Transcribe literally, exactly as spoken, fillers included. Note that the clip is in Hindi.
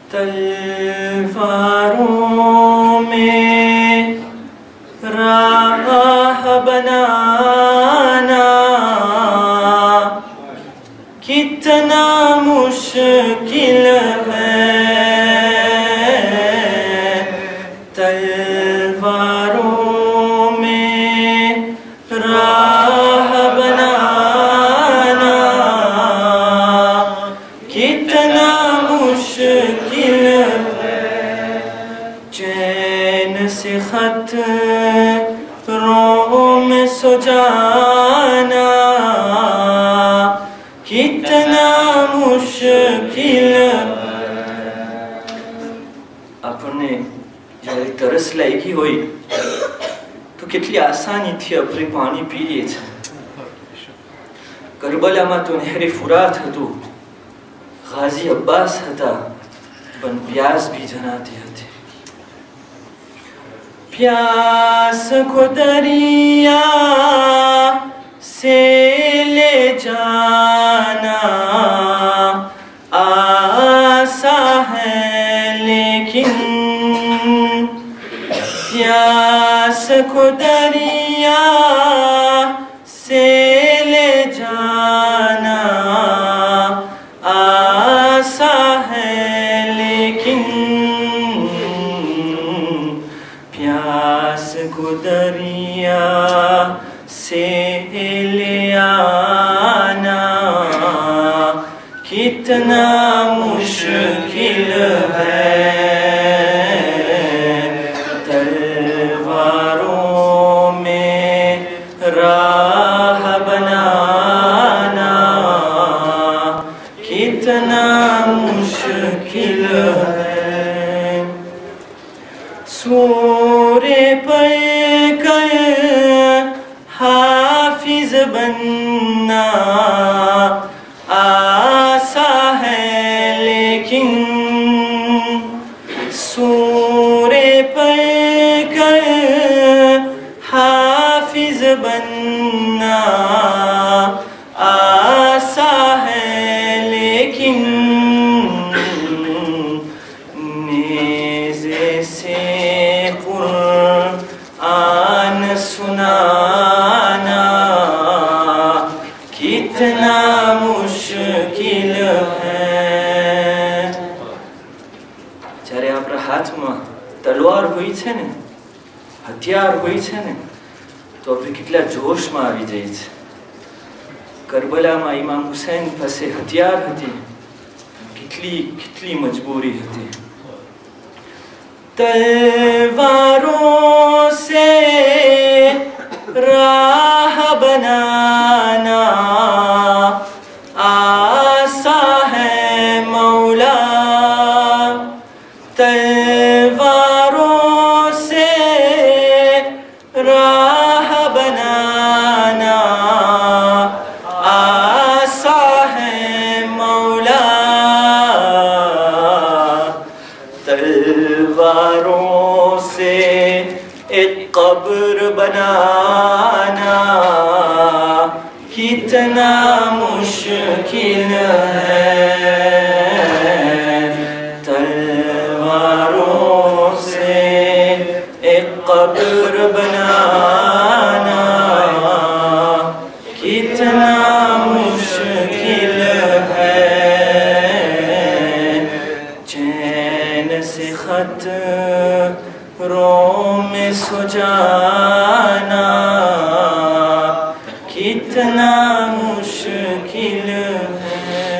तलवारों में राह बनाना कितना मुश्किल है। तलवारों में राह बनाना कितना मुश्किल है। चैन से खत रों में सुजाना कितना मुश्किल आपने જ્યારે તરસ લાગી હોય તો કેટલી આસાનીથી આપણે પાણી પીએ છીએ। કરબલામાં તો નહેરે ફુરાત હતું, ગાઝી અબ્બાસ હતા, પણ પ્યાસ भी જણાતી હતી। प्यास को दरिया से ले जाना आसा है, लेकिन प्यास को दरिया से ले जाना आसा है, लेकिन प्यास को दरिया से ले आना कितना मुश्किल है। तलवारों में राह बनाना कितना मुश्किल है। सूरे पर कर हाफिज बनना आसा है, लेकिन सूरे पर कर हाफिज बनना आसा है, लेकिन नेज़े से कुरान सुनाना कितना मुश्किल है। જ્યારે આપણા હાથમાં તલવાર હોય છે ને, હથિયાર હોય છે ને, તો આપણે કેટલા જોશમાં આવી જાય છે। કરબલામાં ઇમામ હુસૈન પાસે હથિયાર હતી, કેટલી કેટલી મજબૂરી હતી। तलवारों से राह बनाना आसा है मौला। तलवारों से राह बनाना आसा है मौला। तलवारों से एक कब्र बनाना कितना मुश्किल है। तलवारों से एक कब्र बनाना कितना मुश्किल है। चैन से खत रों में सुजाना कितना मुश्किल है।